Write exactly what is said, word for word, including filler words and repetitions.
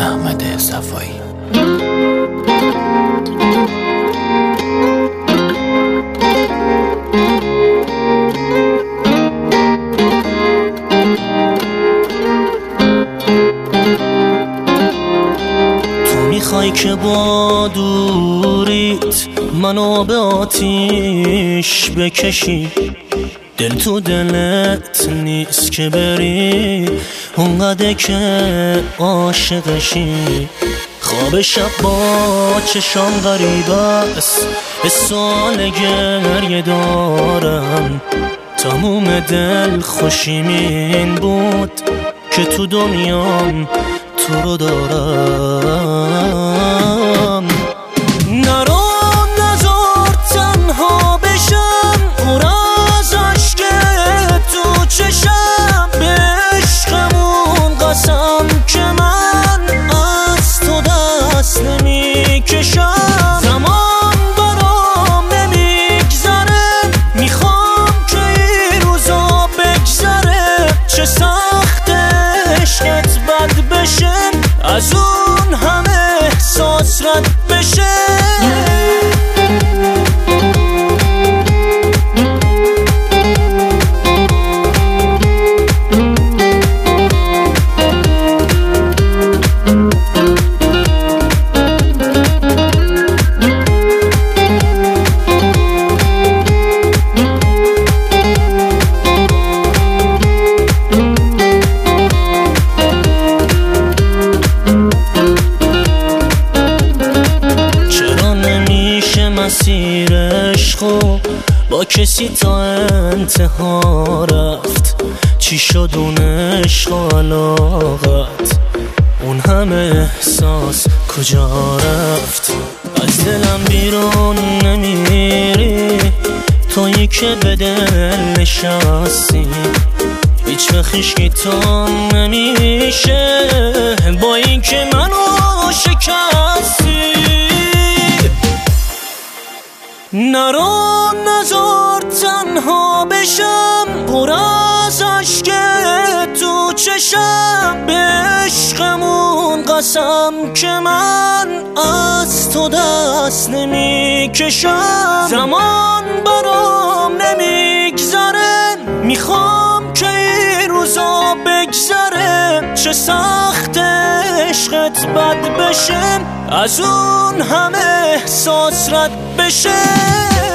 احمد صفایی. میخوای که با دوریت منو به آتیش بکشی، دل تو دلت نیست که بری اونقدر که عاشقشی. خواب شب با چشام غریب است، به سوال گریه دارم. تموم دل خوشیم این بود که تو دنیام تو رو دارم. نرو نذار تنها بشم، پر از عشق تو چشم. به عشقمون قسم که من از تو دست نمیکشم. زمان برام نمیگذره، میخوام که این روزا بگذره. چه سخت عشقت بد بشه، از اون همه احساس رد بشه. مسیر عشقو با کسی تا انتها رفت. چی شد اون عشق و علاقت؟ اون همه احساس کجا رفت؟ از دلم بیرون نمیری، تویی که به دل نشستی. هیچ وقت هیچکی تو نمیشه، با این که منو شکستی. نرو نذار تنها بشم، پر از عشق تو چشم. به عشقمون قسم که من از تو دست نمیکشم. زمان برام نمیگذره، میخوام که این روزا بگذره. چه سخت عشقت بد بشه، از اون همه احساس رد بشه.